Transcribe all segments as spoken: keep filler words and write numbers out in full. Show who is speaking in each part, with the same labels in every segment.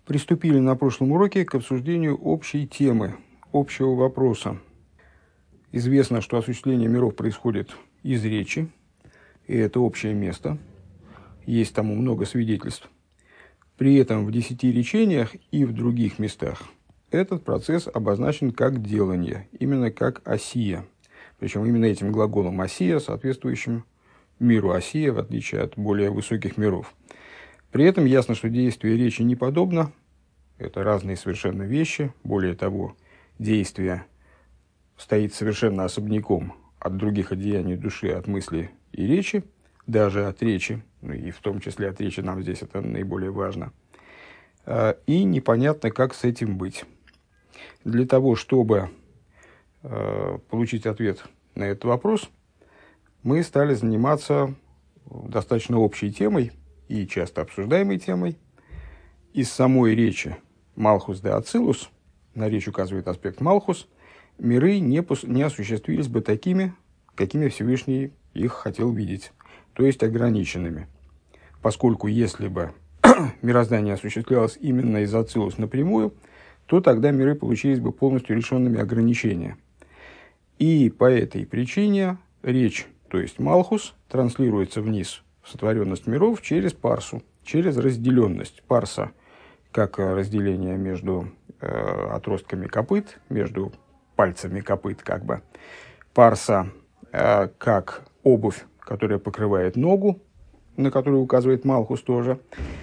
Speaker 1: Приступили на прошлом уроке к обсуждению общей темы, общего вопроса. Известно, что осуществление миров происходит из речи, и это общее место. Есть тому много свидетельств. При этом в десяти речениях и в других местах этот процесс обозначен как делание, именно как осия. Причем именно этим глаголом осия, соответствующим миру осия, в отличие от более высоких миров. При этом ясно, что действие речи не подобно. Это разные совершенно вещи. Более того, действие стоит совершенно особняком от других одеяний души, от мысли и речи, даже от речи, ну и в том числе от речи нам здесь это наиболее важно. И непонятно, как с этим быть. Для того, чтобы получить ответ на этот вопрос, мы стали заниматься достаточно общей темой и часто обсуждаемой темой. Из самой речи Малхус де Ацилус, на речь указывает аспект Малхус, миры не, пос, не осуществились бы такими, какими Всевышний их хотел видеть, то есть ограниченными. Поскольку если бы мироздание осуществлялось именно из Ацилус напрямую, то тогда миры получились бы полностью лишенными ограничения. И по этой причине речь, то есть Малхус, транслируется вниз в сотворенность миров через парсу, через разделенность. Парса как разделение между э, отростками копыт, между пальцами копыт, как бы. Парса э, как обувь, которая покрывает ногу, на которую указывает Малхус тоже.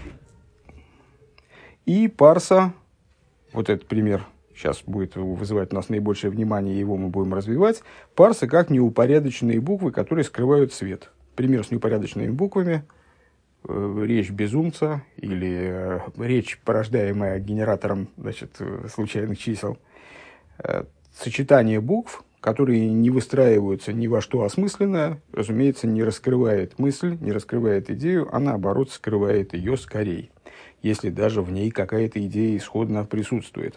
Speaker 1: И парса, вот этот пример сейчас будет вызывать у нас наибольшее внимание, его мы будем развивать. Парса как неупорядоченные буквы, которые скрывают свет. Пример с неупорядоченными буквами. Речь безумца или э, речь, порождаемая генератором, значит, случайных чисел. Э, сочетание букв, которые не выстраиваются ни во что осмысленное, разумеется, не раскрывает мысль, не раскрывает идею, а наоборот скрывает ее скорее, если даже в ней какая-то идея исходно присутствует.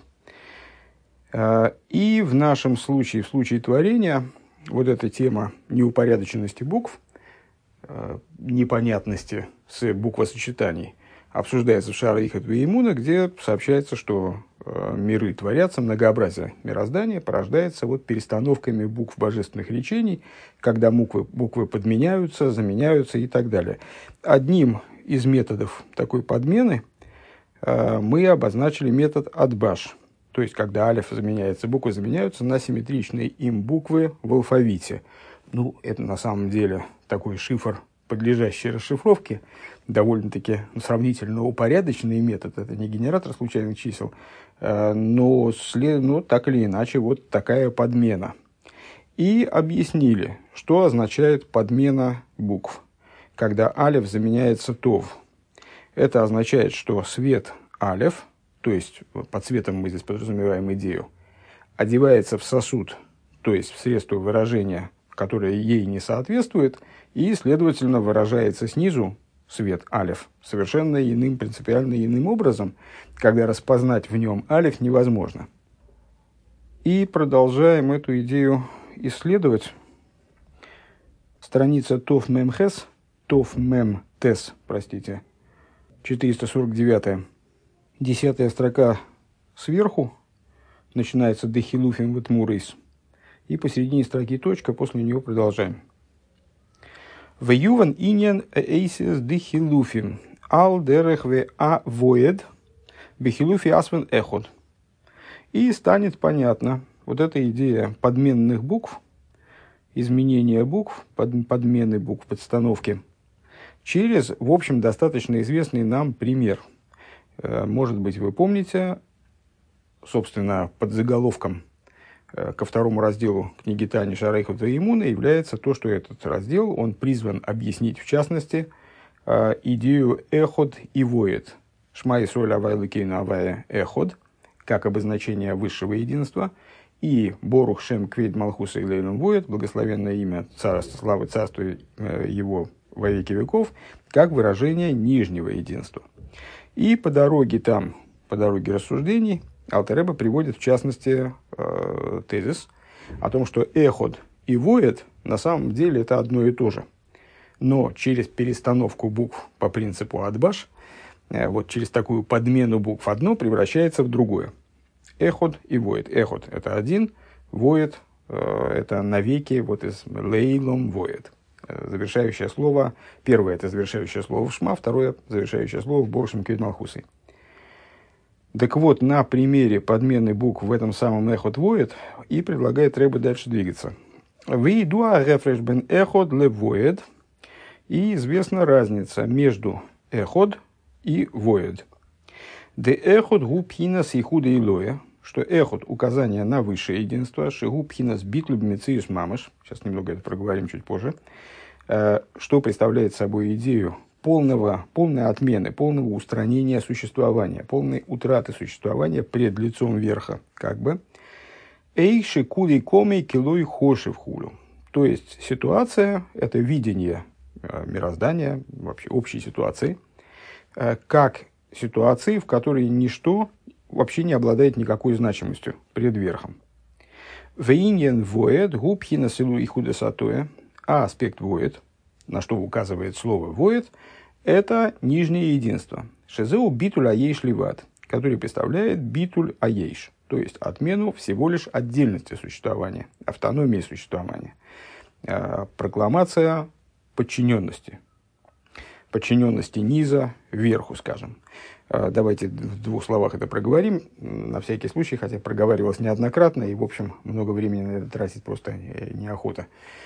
Speaker 1: Э, и в нашем случае, в случае творения, вот эта тема неупорядоченности букв, непонятности с буквосочетаний обсуждается в Шаара Ихат Веимуна, где сообщается, что э, миры творятся, многообразие мироздания порождается вот перестановками букв божественных речений, когда буквы, буквы подменяются, заменяются и так далее. Одним из методов такой подмены э, мы обозначили метод адбаш, то есть когда алеф заменяется, буквы заменяются на симметричные им буквы в алфавите. Ну, это на самом деле такой шифр, подлежащий расшифровке, довольно-таки сравнительно упорядоченный метод. Это не генератор случайных чисел, но, след... но так или иначе вот такая подмена. И объяснили, что означает подмена букв, когда алеф заменяется тов. Это означает, что свет алеф, то есть под светом мы здесь подразумеваем идею, одевается в сосуд, то есть в средство выражения, которое ей не соответствует, и, следовательно, выражается снизу свет алеф совершенно иным, принципиально иным образом, когда распознать в нем алеф невозможно. И продолжаем эту идею исследовать. Страница Тов Мем Хес, Тов Мем Тес, простите, четыреста сорок девятая, десятая строка сверху, начинается Дехилуфим Ватмурейс. И посередине строки точка, после нее продолжаем. Вьюван иньян эйсис дехилуфим ал дерех ве а воед бехилуфи асвен эход. И станет понятно вот эта идея подменных букв, изменения букв, под, подмены букв, подстановки, через, в общем, достаточно известный нам пример. Может быть, вы помните, собственно, под заголовком ко второму разделу книги Тани Шаара Ихат Веимуна является то, что этот раздел, он призван объяснить, в частности, идею эход и воед. Шма Исроэль Авай Элокейну Авай эход, как обозначение высшего единства, и Борух Шем Квейд Малхуса Илейлун воед, благословенное имя царства, славы царства его во веки веков, как выражение нижнего единства. И по дороге там, по дороге рассуждений, Алтер Ребе приводит, в частности, э, тезис о том, что эход и воед на самом деле это одно и то же. Но через перестановку букв по принципу адбаш вот через такую подмену букв одно превращается в другое. Эход и воет. Эход – это один, воет – это навеки, вот из лейлом воет. Завершающее слово, первое – это завершающее слово в шма, второе – завершающее слово в боршем кюд малхусы. Так вот, на примере подмены букв в этом самом эход воет и предлагает Ребе дальше двигаться. Вейдуа рефреш бен эход ле воет. И известна разница между эход и воет. Де эход гу пхинас ихуда илоя, что эход указание на высшее единство, шигу пхинас битлю бмециюс мамаш, сейчас немного это проговорим чуть позже, что представляет собой идею полного, полной отмены, полного устранения существования, полной утраты существования пред лицом верха, как бы. Эйши кули комей килой хоши в хулю. То есть ситуация – это видение мироздания, вообще общей ситуации, как ситуации, в которой ничто вообще не обладает никакой значимостью пред верхом. Вейньен воет губхина силу и худесатоя, а аспект воет, на что указывает слово воет, это нижнее единство. Шезеу битуль аейш ливат, который представляет битуль аейш, то есть отмену всего лишь отдельности существования, автономии существования. Прокламация подчиненности. Подчиненности низа верху, скажем. Давайте в двух словах это проговорим, на всякий случай, хотя проговаривалось неоднократно, и, в общем, много времени на это тратить просто неохота.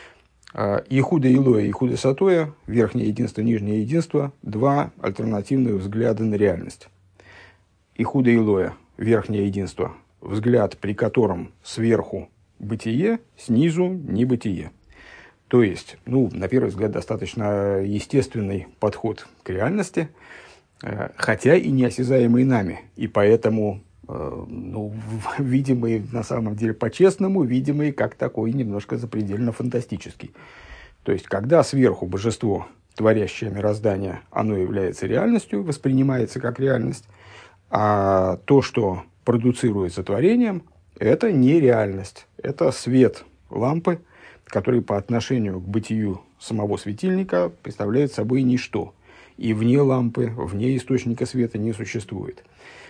Speaker 1: Ихуда Илоя и Ихуда Сатоя, верхнее единство, нижнее единство, два альтернативных взгляда на реальность. Ихуда Илоя, верхнее единство, взгляд, при котором сверху бытие, снизу небытие. То есть, ну, на первый взгляд, достаточно естественный подход к реальности, хотя и неосязаемый нами, и поэтому, ну, видимый на самом деле по-честному, видимый как такой немножко запредельно фантастический. То есть, когда сверху божество, творящее мироздание, оно является реальностью, воспринимается как реальность, а то, что продуцируется творением, это не реальность, это свет лампы, который по отношению к бытию самого светильника представляет собой ничто. И вне лампы, вне источника света не существует.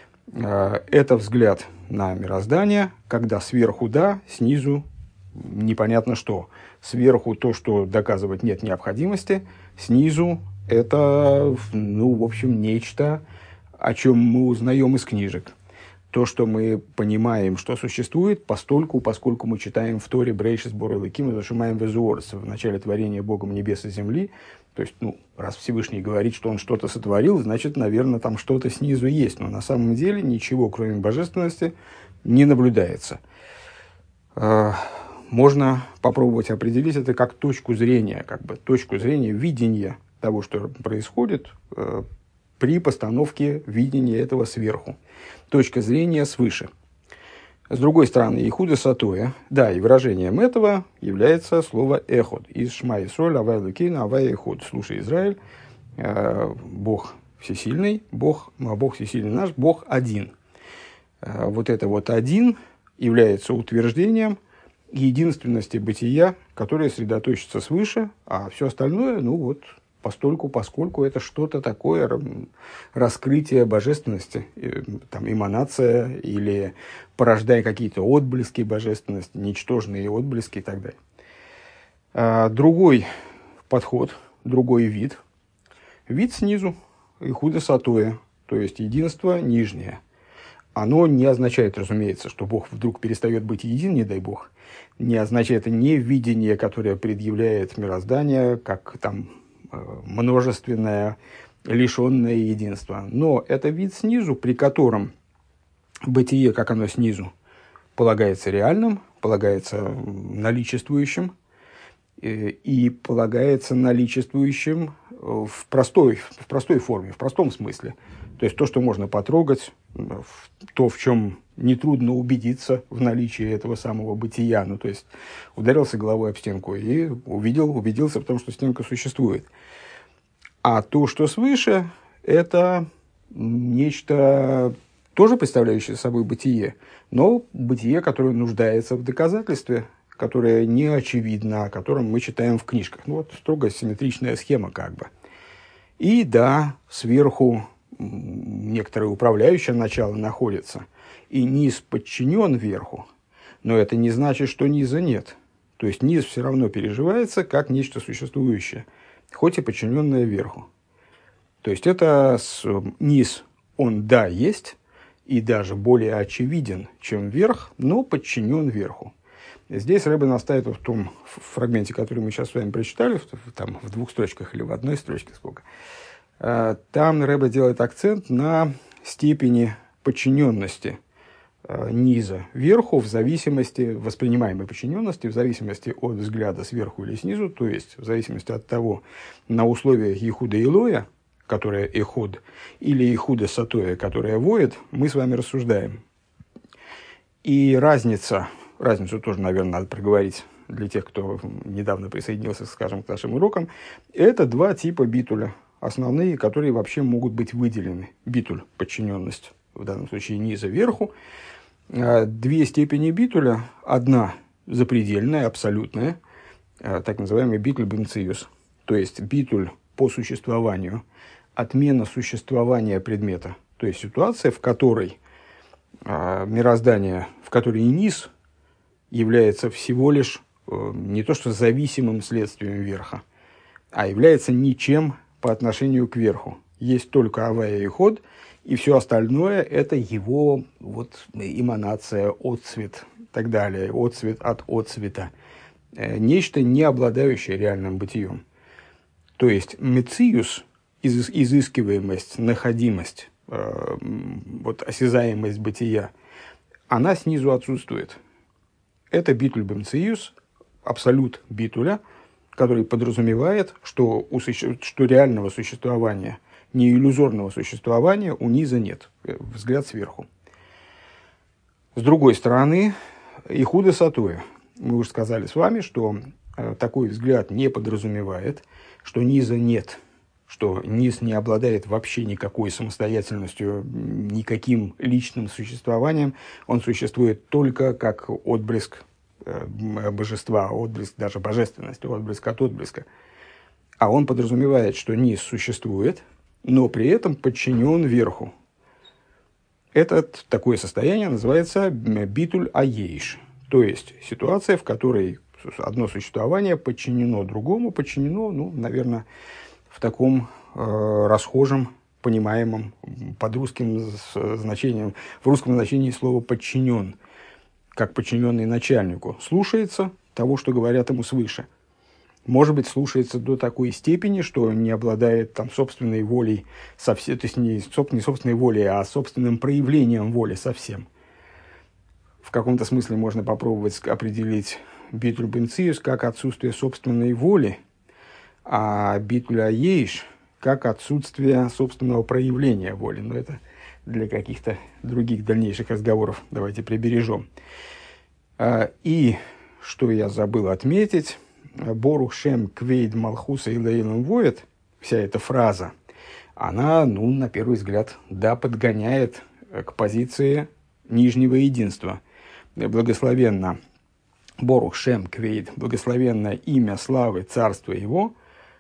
Speaker 1: Это взгляд на мироздание, когда сверху да, снизу непонятно что. Сверху то, что доказывать нет необходимости, снизу это, ну, в общем, нечто, о чем мы узнаем из книжек. То, что мы понимаем, что существует, постольку, поскольку мы читаем в Торе Брейшис Борел Эким и Зашимаем Везуорс в начале творения Богом небес и земли. То есть, ну, раз Всевышний говорит, что он что-то сотворил, значит, наверное, там что-то снизу есть. Но на самом деле ничего, кроме божественности, не наблюдается. Можно попробовать определить это как точку зрения, как бы точку зрения видения того, что происходит при постановке видения этого сверху. Точка зрения свыше. С другой стороны, Ихуда Сатоя, да, и выражением этого является слово «эход». Из Шма Исроль, Авай Лукейна, Авай Эход. Слушай, Израиль, э, Бог всесильный, Бог, Бог всесильный наш, Бог один. Э, вот это вот один является утверждением единственности бытия, которое средоточится свыше, а все остальное, ну вот, постольку, поскольку это что-то такое, раскрытие божественности, там, эманация или порождая какие-то отблески божественности, ничтожные отблески и так далее. А другой подход, другой вид, вид снизу, Ихуда Сатоя, то есть единство нижнее. Оно не означает, разумеется, что Бог вдруг перестает быть един, не дай Бог. Не означает, это не видение, которое предъявляет мироздание, как там множественное, лишенное единства. Но это вид снизу, при котором бытие, как оно снизу, полагается реальным, полагается наличествующим, и полагается наличествующим в простой, в простой форме, в простом смысле. То есть то, что можно потрогать, то, в чем нетрудно убедиться в наличии этого самого бытия. Ну, то есть ударился головой об стенку и увидел, убедился в том, что стенка существует. А то, что свыше, это нечто, тоже представляющее собой бытие, но бытие, которое нуждается в доказательстве, которое не очевидно, о котором мы читаем в книжках. Ну, вот строго симметричная схема как бы. И да, сверху некоторое управляющее начало находится, и низ подчинен верху, но это не значит, что низа нет. То есть низ все равно переживается как нечто существующее, хоть и подчиненное верху. То есть это с, низ, он да, есть, и даже более очевиден, чем верх, но подчинен верху. Здесь Ребе настаивает в том фрагменте, который мы сейчас с вами прочитали, там в двух строчках или в одной строчке, сколько. Там Ребе делает акцент на степени подчиненности низа верху в зависимости, воспринимаемой подчиненности в зависимости от взгляда сверху или снизу, то есть в зависимости от того, на условиях Ихуда Илоя, которая эход, или Ихуда Сатоя, которая воет, мы с вами рассуждаем. И разница, разницу тоже, наверное, надо проговорить для тех, кто недавно присоединился, скажем, к нашим урокам, это два типа битуля, основные, которые вообще могут быть выделены. Битуль – подчиненность, в данном случае низа верху. Две степени битуля, одна запредельная, абсолютная, так называемый битуль бенциус, то есть битуль по существованию, отмена существования предмета, то есть ситуация, в которой э, мироздание, в которой низ является всего лишь э, не то что зависимым следствием верха, а является ничем по отношению к верху. Есть только авая и ход, и все остальное это его вот, эманация, отцвет и так далее, отцвет от отцвета, э, нечто не обладающее реальным бытием. То есть мециус, из, изыскиваемость, находимость, э, вот, осязаемость бытия, она снизу отсутствует. Это битуль бемциус, абсолют битуля, который подразумевает, что, у, что реального существования, не иллюзорного существования у низа нет. Взгляд сверху. С другой стороны, ихуда сатоя. Мы уже сказали с вами, что э, такой взгляд не подразумевает, что низа нет, что низ не обладает вообще никакой самостоятельностью, никаким личным существованием. Он существует только как отблеск э, божества, отблеск даже божественности, отблеск от отблеска. А он подразумевает, что низ существует, но при этом подчинен верху. Это такое состояние называется битуль аейш, то есть ситуация, в которой одно существование подчинено другому, подчинено, ну, наверное, в таком э, расхожем, понимаемом под русским значением, в русском значении слова «подчинен», как подчиненный начальнику, слушается того, что говорят ему свыше. Может быть, слушается до такой степени, что не обладает там, собственной волей, совсем, то есть не, не собственной волей, а собственным проявлением воли совсем. В каком-то смысле можно попробовать определить битуль бенциус как отсутствие собственной воли, а битуль аейш как отсутствие собственного проявления воли. Но это для каких-то других дальнейших разговоров давайте прибережем. И, что я забыл отметить, Борух Шем Квейд Малхуса и Лейлом Воет, вся эта фраза, она, ну, на первый взгляд, да, подгоняет к позиции нижнего единства. Благословенно Борух Шем Квейд, благословенное имя славы царства его,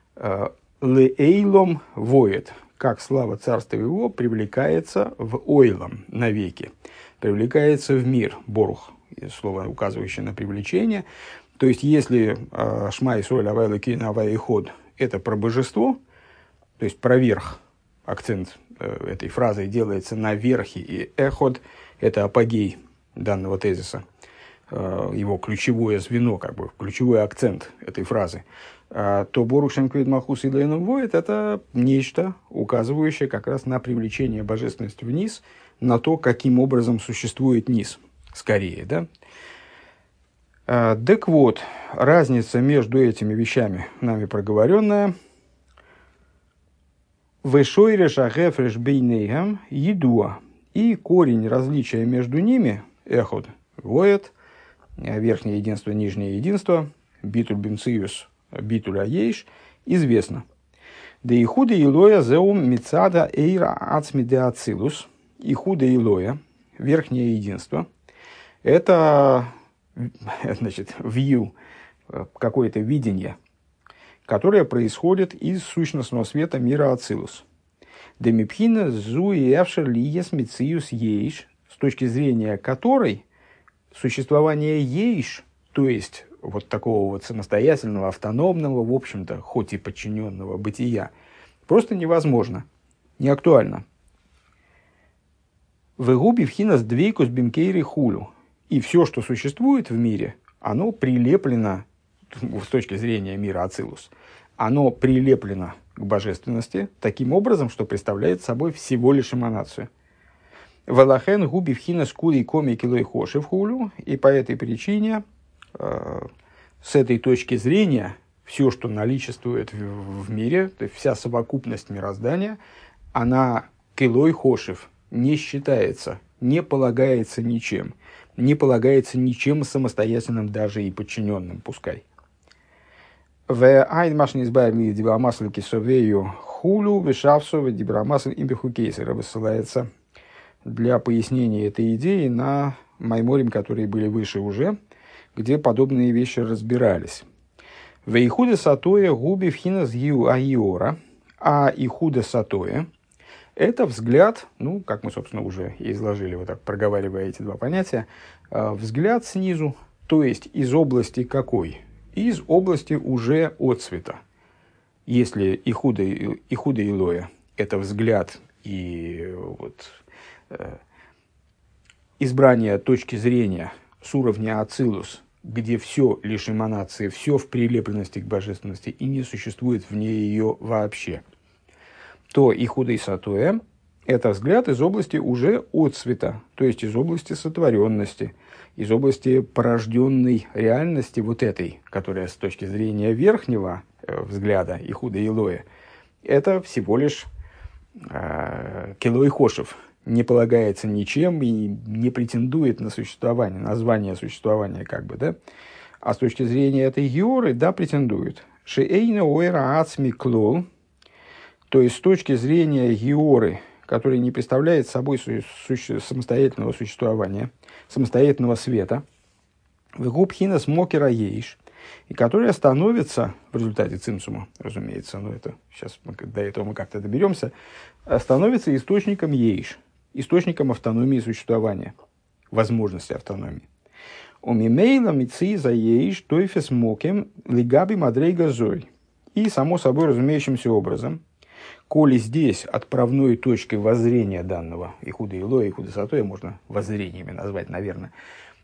Speaker 1: Лейлом Воет, как слава царства его привлекается в Ойлом навеки, привлекается в мир, Борух, слово, указывающее на привлечение. То есть, если э, Шма Исроэль Авай Элокейну Авай Эход – это про божество, то есть про верх, акцент э, этой фразы делается на верхе, и эход – это апогей данного тезиса, э, его ключевое звено, как бы, ключевой акцент этой фразы, э, то Борух Шем Квейд Малхус и Лейлом Воет – это нечто, указывающее как раз на привлечение божественности вниз, на то, каким образом существует низ, скорее, да? Так вот, разница между этими вещами, нами проговоренная, «Вешойре шахефреш бейнейгам едуа». И корень различия между ними, эход, воет, верхнее единство, нижнее единство, битуль бенциус, битуль аейш, известно. «Да ихуда илоя зеум мицада эйра ацмиде ацилус». Ихуда илоя, верхнее единство, это... значит, view, какое-то видение, которое происходит из сущностного света мира Ацилус. Демипхина зуевшер лиес мициус ейш, с точки зрения которой существование ейш, то есть вот такого вот самостоятельного, автономного, в общем-то, хоть и подчиненного бытия, просто невозможно, не актуально. Вегуби вхинас двейкус бимкейри хулю. И все, что существует в мире, оно прилеплено, с точки зрения мира Ацилус, оно прилеплено к божественности таким образом, что представляет собой всего лишь эманацию. Валахен губи вхинас кури коми килой хоши в хулю. И по этой причине, э, с этой точки зрения, все, что наличествует в, в мире, то есть вся совокупность мироздания, она килой хошев, не считается, не полагается ничем, не полагается ничем самостоятельным, даже и подчиненным, пускай. В айн машин избавили дибрамасл кисовею хулю вешавсу дибрамасл имбихукейсера высылается для пояснения этой идеи на майморим, которые были выше уже, где подобные вещи разбирались. В ихуда сатоя губи вхинас ю аиора, а ихуда сатоя — это взгляд, ну, как мы, собственно, уже изложили, вот так проговаривая эти два понятия, взгляд снизу, то есть из области какой? Из области уже отцвета. Если ихуда, ихуда илоя — это взгляд и вот, э, избрание точки зрения с уровня ацилус, где все лишь эманации, все в прилепленности к божественности и не существует вне ее вообще, то ихуда и сатоя — это взгляд из области уже отцвета, то есть из области сотворенности, из области порожденной реальности вот этой, которая с точки зрения верхнего э, взгляда ихуда и илоя, это всего лишь э, килой хошев, не полагается ничем и не претендует на существование, на звание существования, как бы, да? А с точки зрения этой георы, да, претендует. Шеэйна уэра ацми клол, то есть с точки зрения георы, который не представляет собой су- су- самостоятельного существования, самостоятельного света, вегубхинас мокера ейш, и которая становится, в результате цимсума, разумеется, но это сейчас мы, до этого мы как-то доберемся, становится источником ейш, источником автономии существования, возможности автономии. Умимейла мици за ейш тойфес мокем лигаби мадрейга зой. И, само собой разумеющимся образом, коли здесь отправной точкой воззрения данного ихуда илоя, ихуда сатоя, можно воззрениями назвать, наверное,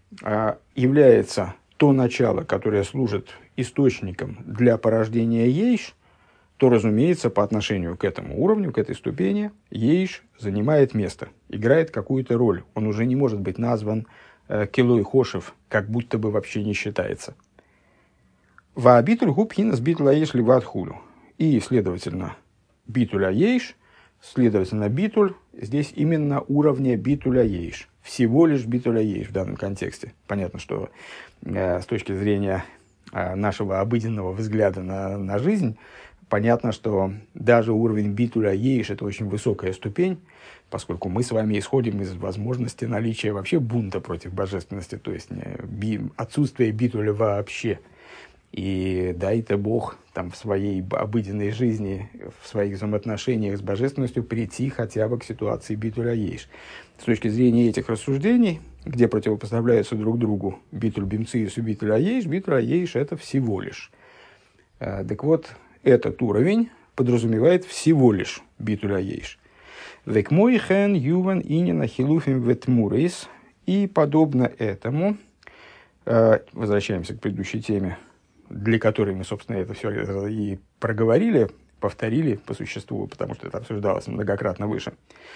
Speaker 1: является то начало, которое служит источником для порождения ейш, то, разумеется, по отношению к этому уровню, к этой ступени, ейш занимает место, играет какую-то роль. Он уже не может быть назван э, килой хошев, как будто бы вообще не считается. Ваабитуль губхинас битла ейш ливат хулю. И, следовательно, битуля ейш, следовательно, битуль здесь именно уровня битуля ейш. Всего лишь битуля ейш в данном контексте. Понятно, что э, с точки зрения э, нашего обыденного взгляда на, на жизнь, понятно, что даже уровень битуля ейш — это очень высокая ступень, поскольку мы с вами исходим из возможности наличия вообще бунта против божественности, то есть би, отсутствия битуля вообще. И дай-то Бог там, в своей обыденной жизни, в своих взаимоотношениях с божественностью прийти хотя бы к ситуации битуля ейш. С точки зрения этих рассуждений, где противопоставляются друг другу битуль бимциус и битуль аейш, битуль аейш — это всего лишь. А, так вот, этот уровень подразумевает всего лишь битуль аейш. Век мой хэн юван инина хилуфим ветмурис. И подобно этому, а, возвращаемся к предыдущей теме, для которой мы, собственно, это все и проговорили, повторили по существу, потому что это обсуждалось многократно выше.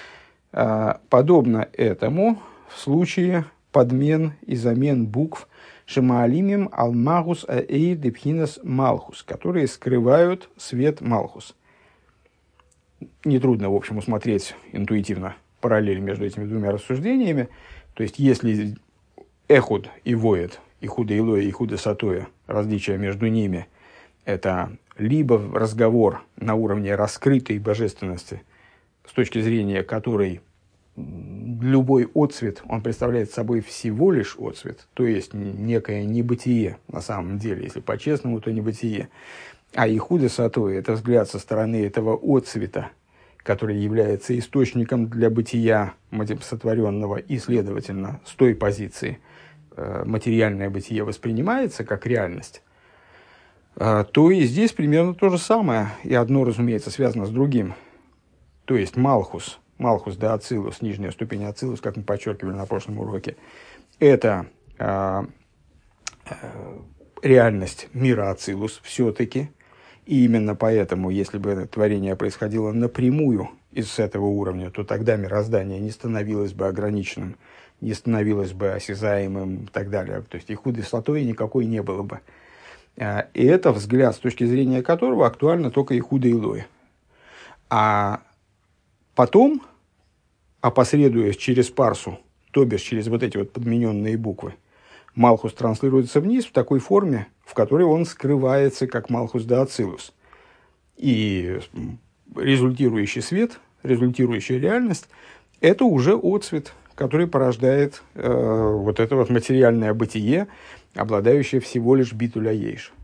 Speaker 1: Подобно этому в случае подмен и замен букв шемаалимим алмагус аэйр депхинас малхус, которые скрывают свет малхус. Нетрудно, в общем, усмотреть интуитивно параллель между этими двумя рассуждениями. То есть, если эхуд и воет, ихуда илоя и ихуда сатоя, различие между ними — это либо разговор на уровне раскрытой божественности, с точки зрения которой любой отцвет, он представляет собой всего лишь отцвет, то есть некое небытие на самом деле, если по-честному, то небытие. А ихуда сатоя — это взгляд со стороны этого отцвета, который является источником для бытия сотворенного, и, следовательно, с той позиции материальное бытие воспринимается как реальность, то и здесь примерно то же самое. И одно, разумеется, связано с другим. То есть Малхус, Малхус да Ацилус, нижняя ступень Ацилус, как мы подчеркивали на прошлом уроке, это э, э, реальность мира Ацилус все-таки. И именно поэтому, если бы это творение происходило напрямую из этого уровня, то тогда мироздание не становилось бы ограниченным, не становилось бы осязаемым и так далее. То есть и худой слотой никакой не было бы. И это взгляд, с точки зрения которого актуально только и худо и лое. А потом, опосредуясь через парсу, то бишь через вот эти вот подмененные буквы, Малхус транслируется вниз в такой форме, в которой он скрывается как Малхус да Ацилус. И результирующий свет, результирующая реальность – это уже отцвет, который порождает э, вот это вот материальное бытие, обладающее всего лишь битуля ейш.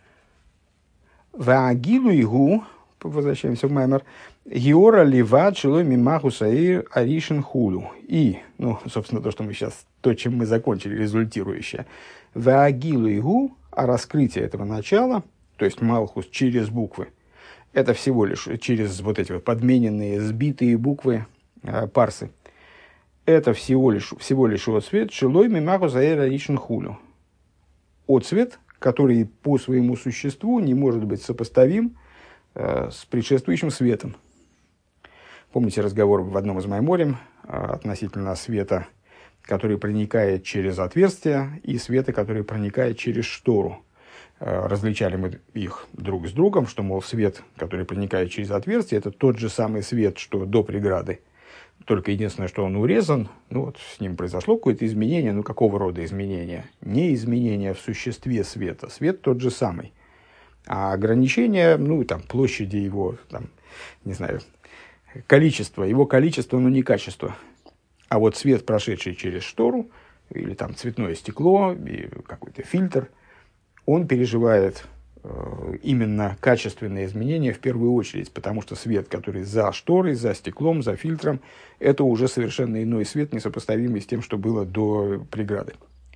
Speaker 1: Ваагилу игу, возвращаемся в Маймер, геора ливад шилой мимаху саир аришин хулу. И, ну, собственно, то, что мы сейчас, то, чем мы закончили, результирующее. Ваагилу игу, а раскрытие этого начала, то есть Малхус через буквы, это всего лишь через вот эти вот подмененные, сбитые буквы э, парсы. Это всего лишь, всего лишь отцвет шилой мимаху саир аришин хулу. Отцвет, который по своему существу не может быть сопоставим э, с предшествующим светом. Помните разговор в одном из майморим э, относительно света, который проникает через отверстие, и света, который проникает через штору. Э, различали мы их друг с другом, что, мол, свет, который проникает через отверстие, это тот же самый свет, что до преграды. Только единственное, что он урезан, ну вот с ним произошло какое-то изменение, ну какого рода изменение? Не изменение в существе света, свет тот же самый, а ограничение, ну там площади его, там, не знаю, количество, его количество, но не качество. А вот свет, прошедший через штору, или там цветное стекло, и какой-то фильтр, он переживает именно качественные изменения в первую очередь, потому что свет, который за шторой, за стеклом, за фильтром, это уже совершенно иной свет, несопоставимый с тем, что было до преграды.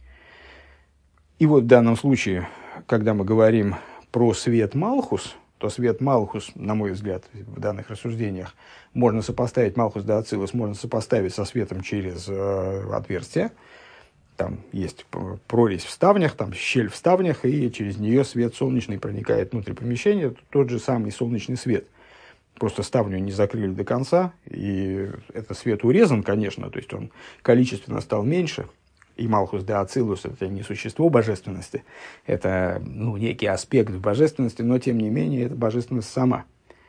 Speaker 1: И вот в данном случае, когда мы говорим про свет Малхус, то свет Малхус, на мой взгляд, в данных рассуждениях, можно сопоставить, Малхус да Ацилус можно сопоставить со светом через э, отверстие. Там есть прорезь в ставнях, там щель в ставнях, и через нее свет солнечный проникает внутрь помещения, тот же самый солнечный свет. Просто ставню не закрыли до конца, и этот свет урезан, конечно, то есть он количественно стал меньше, и Малхус да Ацилус – это не существо божественности, это ну, некий аспект божественности, но тем не менее это божественность сама.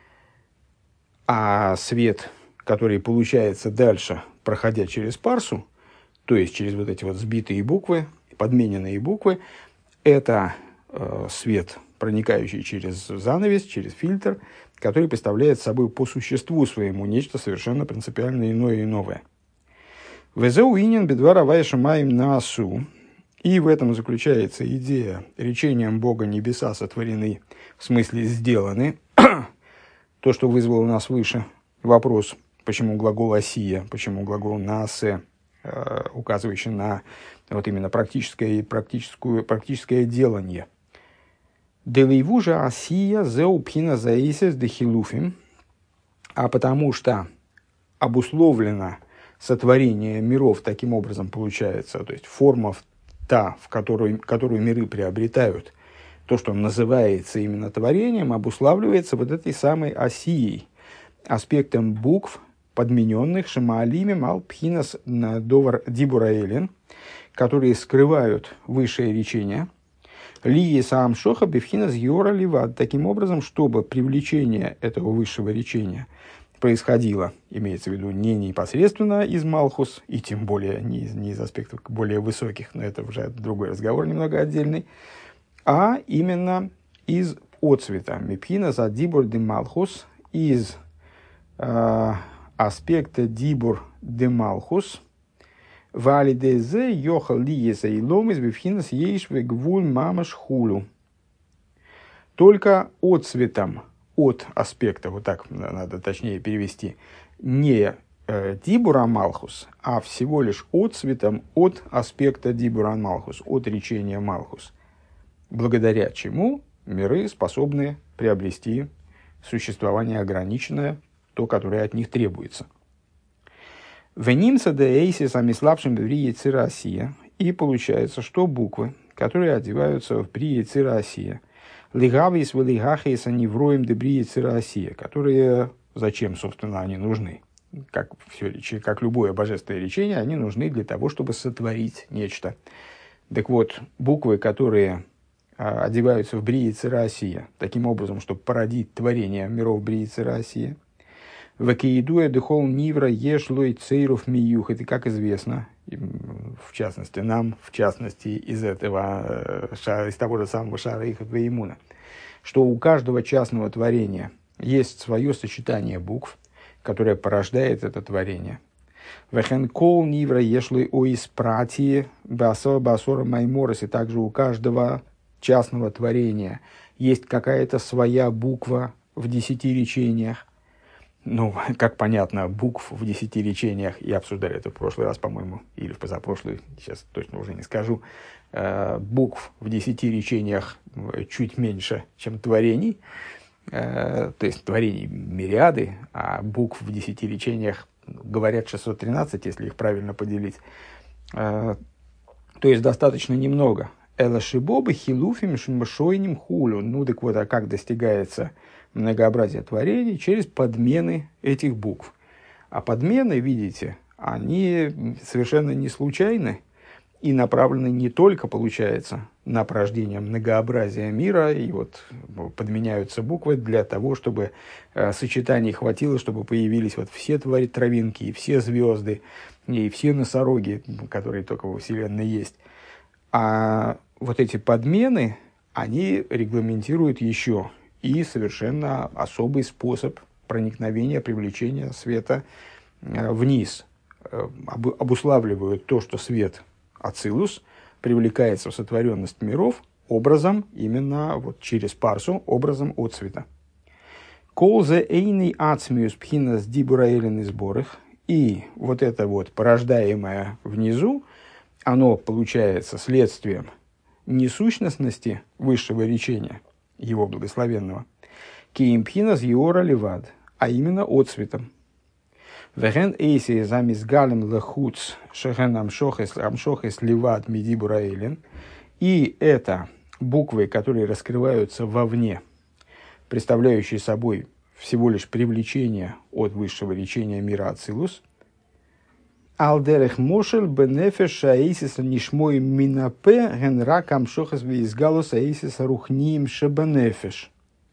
Speaker 1: А свет, который получается дальше, проходя через парсу, то есть через вот эти вот сбитые буквы, подмененные буквы, это э, свет, проникающий через занавес, через фильтр, который представляет собой по существу своему нечто совершенно принципиально иное и новое. «Везеу инин бедвара вайша маим наасу». И в этом заключается идея речением Бога небеса сотворены, в смысле сделаны. То, что вызвало у нас выше вопрос, почему глагол «осия», почему глагол «наасе», указывающий на вот именно практическое, практическую, практическое делание. «Делейву же осия зеупхина заисес дехилуфим», а потому что обусловлено сотворение миров таким образом получается, то есть форма та, в которой, которую миры приобретают, то, что называется именно творением, обуславливается вот этой самой осией, аспектом букв, подмененных шамаалими малпхинас довар дибураэлен, которые скрывают высшее речение, лии саам шоха бифхинас йора ливад, таким образом, чтобы привлечение этого высшего речения происходило, имеется в виду не непосредственно из Малхус, и тем более не из, не из аспектов более высоких, но это уже другой разговор, немного отдельный, а именно из отцвета мипхинас адибур де Малхус, из э, аспекта дибур де Малхус, валидезе йохал лиеса и ломис бифхинас ейшве гвуль мамаш хулу. Только отцветом от аспекта, вот так надо точнее перевести, не э, дибура малхус, а всего лишь отцветом от аспекта дибура малхус, от речения малхус, благодаря чему миры способны приобрести существование ограниченное, то, которое от них требуется. Венимца де эйсис амиславшим бри Россия. И получается, что буквы, которые одеваются в бри Россия, лигавис велигахейса невроем де бри Россия, которые, зачем, собственно, они нужны? Как, все, как любое божественное речение, они нужны для того, чтобы сотворить нечто. Так вот, буквы, которые а, одеваются в бри Россия, таким образом, чтобы породить творение миров бри Россия, Вакиидуя дехол нивра ешлой цейров миюх. Это, как известно, в частности, нам, в частности, из этого, из того же самого шара их Веймуна, что у каждого частного творения есть свое сочетание букв, которое порождает это творение. Вехен кол нивра ешлой оис пратии басора майморос. И также у каждого частного творения есть какая-то своя буква в десяти речениях. Ну, как понятно, букв в десяти речениях, я обсуждали это в прошлый раз, по-моему, или в позапрошлый, сейчас точно уже не скажу, э, букв в десяти речениях чуть меньше, чем творений, э, то есть творений мириады, а букв в десяти речениях, говорят, шестьсот тринадцать, если их правильно поделить, э, то есть достаточно немного. Элашибобы хилуфим шойним хулю. Ну, так вот, а как достигается многообразие творений? Через подмены этих букв. А подмены, видите, они совершенно не случайны и направлены не только, получается, на порождение многообразия мира, и вот подменяются буквы для того, чтобы э, сочетаний хватило, чтобы появились вот все твари, травинки, и все звезды, и все носороги, которые только во Вселенной есть. А вот эти подмены, они регламентируют еще и совершенно особый способ проникновения, привлечения света вниз. Обуславливают то, что свет ацилус привлекается в сотворенность миров образом, именно вот через парсу, образом отцвета. Колзе эйный ацмиус пхинас дибураэлен из борых. И вот это вот порождаемое внизу, оно получается следствием несущностности высшего речения, его благословенного, киимпхинас йора левад, а именно отцветом. Вехен эйси замизгалем лехуц шехен амшохес амшохес левад мидибура эйлен. И это буквы, которые раскрываются вовне, представляющие собой всего лишь привлечение от высшего речения мира ацилус. Алдерех мошель бенефеш аисиса нишмой минапе генра камшохас визгалус аисиса рухниим шебенефеш.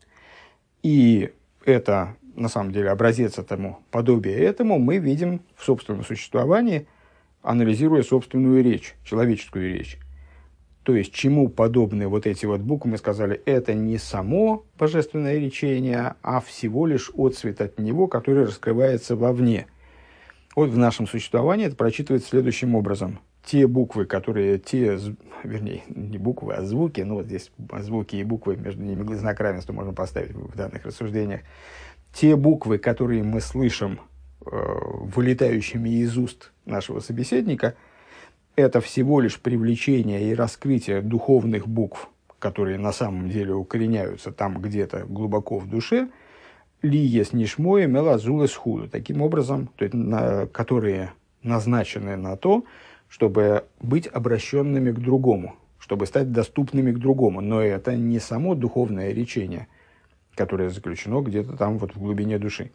Speaker 1: И это, на самом деле, образец этому, подобие этому мы видим в собственном существовании, анализируя собственную речь, человеческую речь. То есть, чему подобны вот эти вот буквы, мы сказали, это не само божественное речение, а всего лишь отцвет от него, который раскрывается вовне. Вот в нашем существовании это прочитывается следующим образом. Те буквы, которые, те, вернее, не буквы, а звуки, ну вот здесь звуки и буквы, между ними знак равенства можно поставить в данных рассуждениях. Те буквы, которые мы слышим, э, вылетающими из уст нашего собеседника, это всего лишь привлечение и раскрытие духовных букв, которые на самом деле укореняются там где-то глубоко в душе, лиес нишмоя мелазулес худу, таким образом, то есть, на, которые назначены на то, чтобы быть обращенными к другому, чтобы стать доступными к другому. Но это не само духовное речение, которое заключено где-то там вот в глубине души.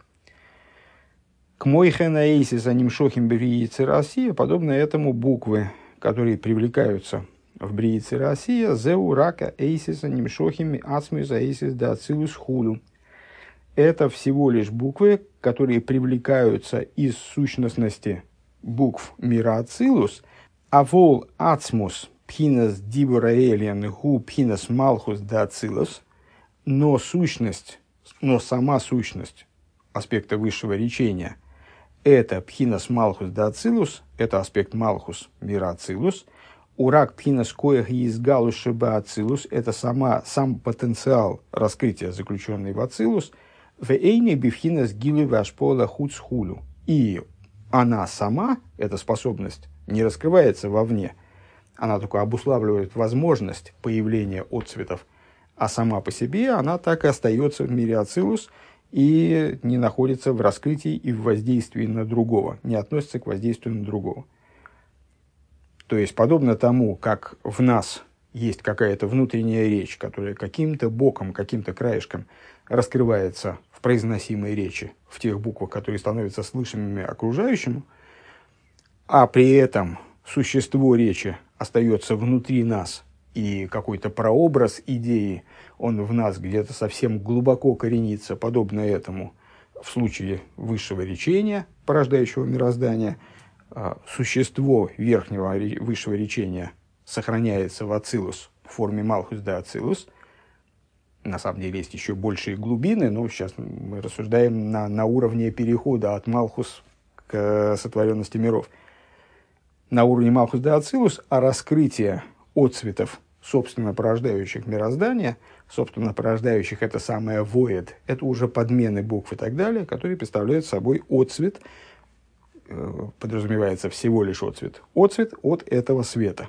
Speaker 1: К мойхенаэйси за ним шохим бриицы Россия, подобно этому буквы, которые привлекаются в бриицы Россия, зеу рака эйсиса нимшохими ацмюс аэйсис да ацилус худу. Это всего лишь буквы, которые привлекаются из сущностности букв мира Ацилус, а вол ацмус пхинас дибураэлиан гу пхинас малхус да Ацилус, но сущность, но сама сущность аспекта высшего речения, это пхинас малхус да Ацилус, это аспект малхус мира Ацилус, Урак пхинас коях из галушеба ацилус – это сама, сам потенциал раскрытия, заключенный в ацилус, в эйне бифхинас гилу вашпола хуцхулю. И она сама, эта способность, не раскрывается вовне. Она только обуславливает возможность появления отцветов, а сама по себе она так и остается в мире ацилус и не находится в раскрытии и в воздействии на другого, не относится к воздействию на другого. То есть, подобно тому, как в нас есть какая-то внутренняя речь, которая каким-то боком, каким-то краешком раскрывается в произносимой речи, в тех буквах, которые становятся слышимыми окружающему, а при этом существо речи остается внутри нас, и какой-то прообраз идеи, он в нас где-то совсем глубоко коренится, подобно этому в случае высшего речения, порождающего мироздание. Существо верхнего высшего речения сохраняется в ацилус в форме малхус да ацилус. На самом деле есть еще большие глубины, но сейчас мы рассуждаем на, на уровне перехода от малхус к сотворенности миров. На уровне малхус да ацилус, а раскрытие отцветов, собственно порождающих мироздание, собственно порождающих это самое воед, это уже подмены букв и так далее, которые представляют собой отцвет, подразумевается всего лишь отцвет. Отцвет от этого света.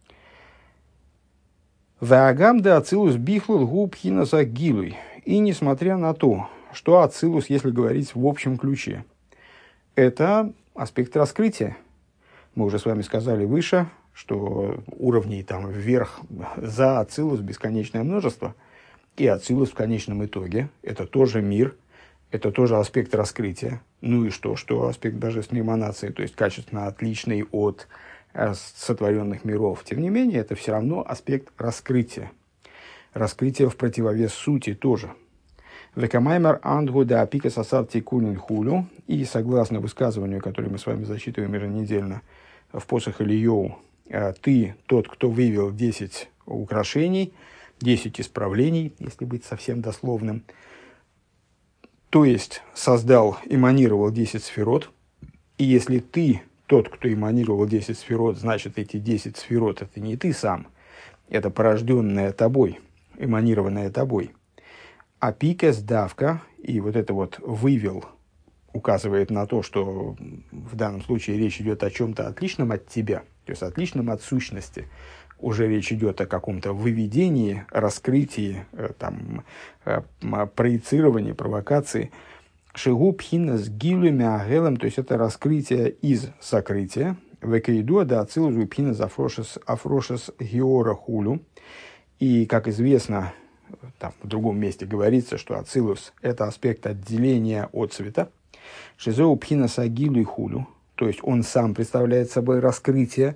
Speaker 1: Ваагам да ацилус бихлул губ хинаса гилуй. И несмотря на то, что ацилус, если говорить в общем ключе, это аспект раскрытия. Мы уже с вами сказали выше, что уровней там вверх за ацилус бесконечное множество. И ацилус в конечном итоге это тоже мир, это тоже аспект раскрытия. Ну и что? Что аспект божественной эманации, то есть качественно отличный от э, сотворенных миров. Тем не менее, это все равно аспект раскрытия. Раскрытие в противовес сути тоже. Векамаймер андгу да пика сасар тикунин хулю. И согласно высказыванию, которое мы с вами зачитываем еженедельно в посох Ильёу, ты тот, кто вывел десять украшений, десять исправлений, если быть совсем дословным. То есть создал, эманировал десять сферот. И если ты тот, кто эманировал десять сферот, значит, эти десять сферот – это не ты сам. Это порожденное тобой, эманированное тобой. А пикес давка, и вот это вот вывел, указывает на то, что в данном случае речь идет о чем-то отличном от тебя, то есть отличном от сущности. Уже речь идет о каком-то выведении, раскрытии, там, проецировании, провокации. Шигу пхинас гилуми агелем, то есть это раскрытие из сокрытия. Векейду да ацилус пхинас афрошес геора хулю. И, как известно, там в другом месте говорится, что ацилус – это аспект отделения от цвета. Шизеу пхинас агилу и хулю, то есть он сам представляет собой раскрытие.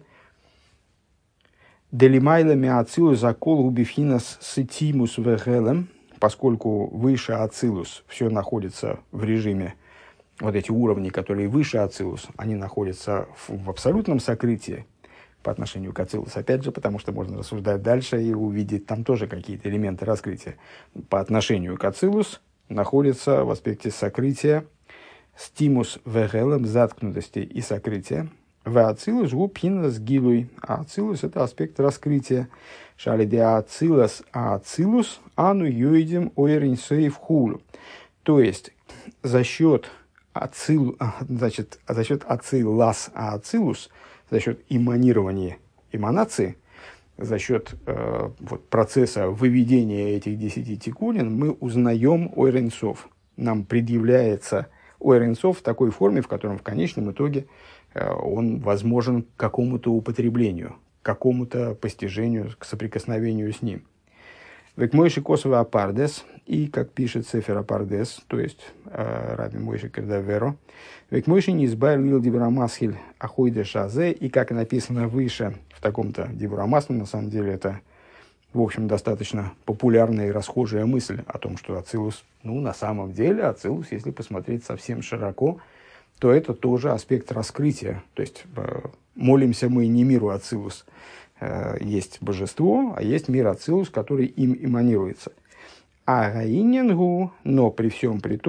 Speaker 1: Делимайлами ацилус закол убифхинас сетимус вегелем, поскольку выше ацилус все находится в режиме, вот эти уровни, которые выше ацилус, они находятся в, в абсолютном сокрытии по отношению к ацилус, опять же, потому что можно рассуждать дальше и увидеть там тоже какие-то элементы раскрытия. По отношению к ацилус находится в аспекте сокрытия стимус вегелем, заткнутости и сокрытия. В ацилус губхинас гилуй. А ацилус – это аспект раскрытия. Шалиде ацилус а ацилус ану юидим ойринсейв хулу. То есть, за счет ацил, значит, за счет ацилас а ацилус, за счет эманирования эманации, за счет э, вот, процесса выведения этих десяти тикунин, мы узнаем ойринсов. Нам предъявляется ойринсов в такой форме, в котором в конечном итоге он возможен к какому-то употреблению, к какому-то постижению, к соприкосновению с ним. Век Мойши Косова Апардес, и, как пишет Сефер Апардес, то есть э, Раби Мойши Кердаверо, Век Мойши не избавил Лил Дибрамасхиль Ахойде Шазе, и, как написано выше в таком-то Дибрамасле, на самом деле это, в общем, достаточно популярная и расхожая мысль о том, что ацилус, ну, на самом деле, ацилус, если посмотреть совсем широко, то это тоже аспект раскрытия. То есть, э, молимся мы не миру ацилус. Э, есть божество, а есть мир ацилус, который им эманируется. А гаинингу, но при всем при том,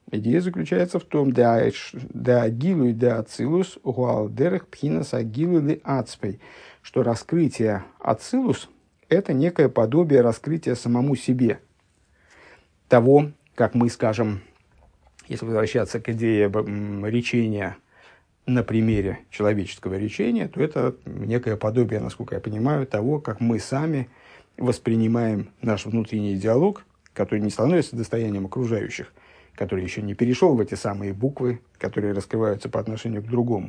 Speaker 1: Идея заключается в том, да агилу и да ацилус гуалдерах пхинас агилу ли ацпей, что раскрытие ацилус – это некое подобие раскрытия самому себе. Того, как мы скажем, если возвращаться к идее речения на примере человеческого речения, то это некое подобие, насколько я понимаю, того, как мы сами воспринимаем наш внутренний диалог, который не становится достоянием окружающих, который еще не перешел в эти самые буквы, которые раскрываются по отношению к другому.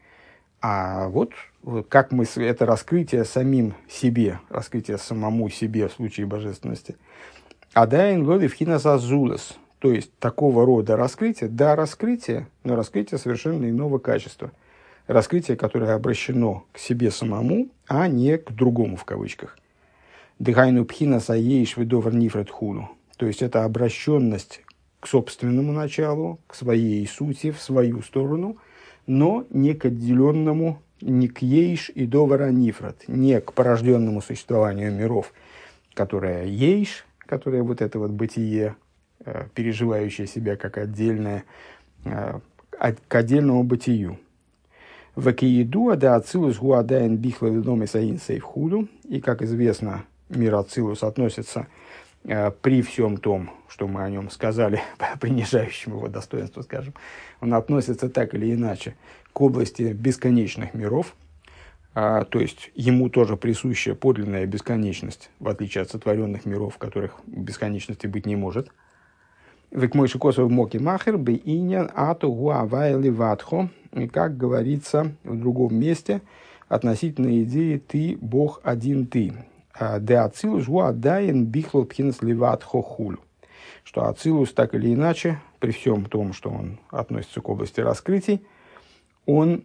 Speaker 1: А вот, вот как мы это раскрытие самим себе, раскрытие самому себе в случае божественности. Адайн лоли вхинас азулас, то есть такого рода раскрытие, да, раскрытие, но раскрытие совершенно иного качества. Раскрытие, которое обращено к себе самому, а не к другому в кавычках. Дыхайну пхинас аейш ведовар нифред хуну, то есть это обращенность к собственному началу, к своей сути, в свою сторону, но не к отделенному, не к ейш и довара нифрат, не к порожденному существованию миров, которое ейш, которое вот это вот бытие, э, переживающее себя как отдельное, э, к отдельному бытию. Вакиеду ада ацилус гуадайн бихла лидоми саин сейфхуду, и, как известно, мир ацилус относится при всем том, что мы о нем сказали, принижающим его достоинство, скажем, он относится так или иначе к области бесконечных миров, а, то есть ему тоже присуща подлинная бесконечность, в отличие от сотворенных миров, в которых бесконечности быть не может. Век мой шикосов моки махер бы инян ату гуавайли ватхо, и как говорится в другом месте относительно идеи «ты, Бог, один ты». Де ацилус гуадаин бихлол пхинас ливат хохуль, что ацилус так или иначе, при всем том, что он относится к области раскрытий, он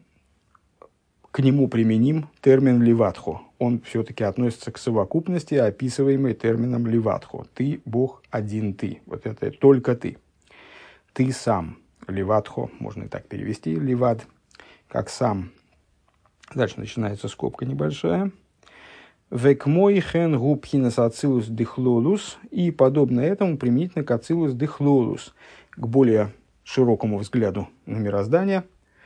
Speaker 1: к нему применим термин ливатхо. Он все-таки относится к совокупности, описываемой термином ливатхо. Ты, Бог, один ты. Вот это только ты. Ты сам. Ливатхо, можно и так перевести, ливад, как сам. Дальше начинается скобка небольшая. Векмой хен губхинас ацилус дихлолус, и подобно этому применительно к ацилус дихлолус, к более широкому взгляду на мироздание,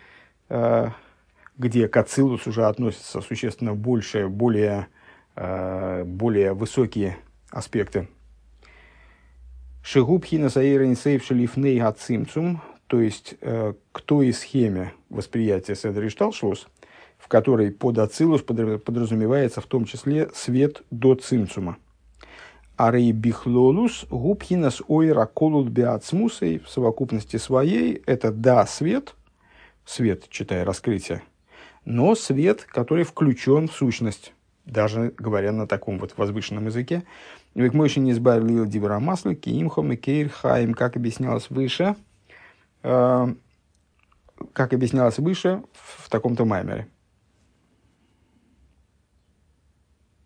Speaker 1: где к ацилус уже относятся существенно больше, более, более высокие аспекты. Шигубхинас аэрин сейф шелифней ацимцум, то есть к той схеме восприятия седришталшлус, в которой под ацилус подразумевается в том числе свет до цимцума. Арей бихлолус губхинас ойра колут биацмусей, в совокупности своей это да, свет, свет, читая раскрытие, но свет, который включен в сущность, даже говоря на таком вот возвышенном языке. Век мойши не избавил дибра масла, киимхом и кейрхаим, как объяснялось выше, э, как объяснялось выше в таком-то маймере.